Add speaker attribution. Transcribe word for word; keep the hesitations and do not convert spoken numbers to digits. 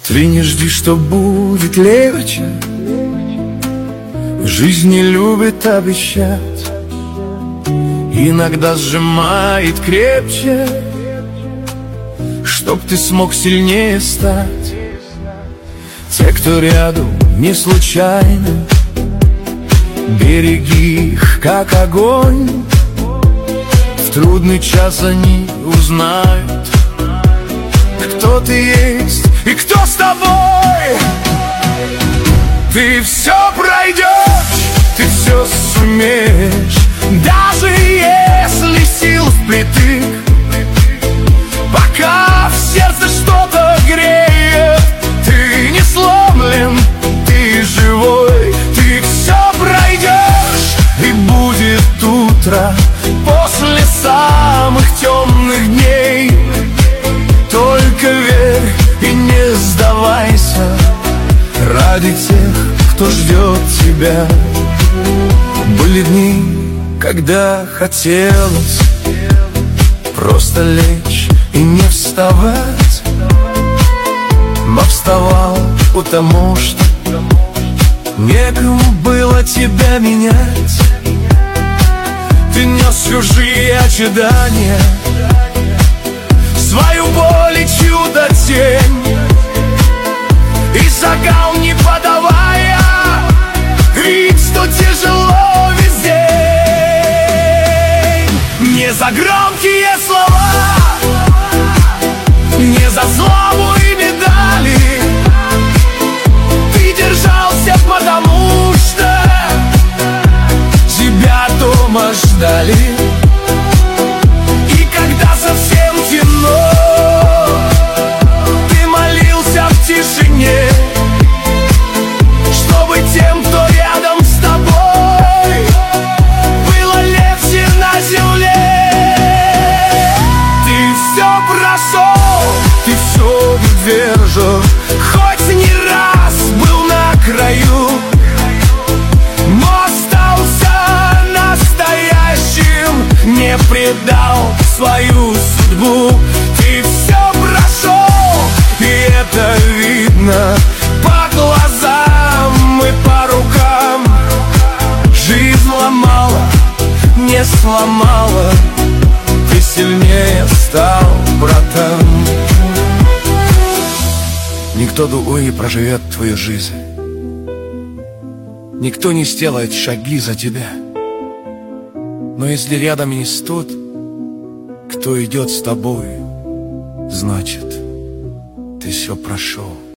Speaker 1: Ты не жди, что будет легче. Жизнь не любит обещать, иногда сжимает крепче, чтоб ты смог сильнее стать. Те, кто рядом, не случайно, береги их, как огонь. В трудный час они узнают, кто ты есть и кто с тобой. Ты все пройдешь, ты все сумеешь, даже если сил впритык. Пока в сердце что-то греет, ты не сломлен, ты живой. Ты все пройдешь, и будет утро после самых темных дней. Только верь и не сдавайся ради тех, кто ждет тебя. Были дни, когда хотелось просто лечь и не вставать, но вставал, потому что некому было тебя менять. Ты нес чужие ожидания, свою боль и чудо тень, и шагал, не подавая вид, что тяжело весь день. Не за громкие слова, не за славу и медали ты держался, потому что тебя дома ждали. И когда совсем темно, ты молился в тишине, чтобы тем, кто рядом с тобой, было легче на земле. Ты все прошел, ты все выдержал, хоть не раз был на краю, но остался настоящим, не предал свою судьбу. Ты все прошел, и это видно по глазам и по рукам. Жизнь ломала, не сломала, ты сильнее стал, братан. Никто другой не проживет твою жизнь, никто не сделает шаги за тебя. Но если рядом есть тот, кто идет с тобой, значит, ты все прошел.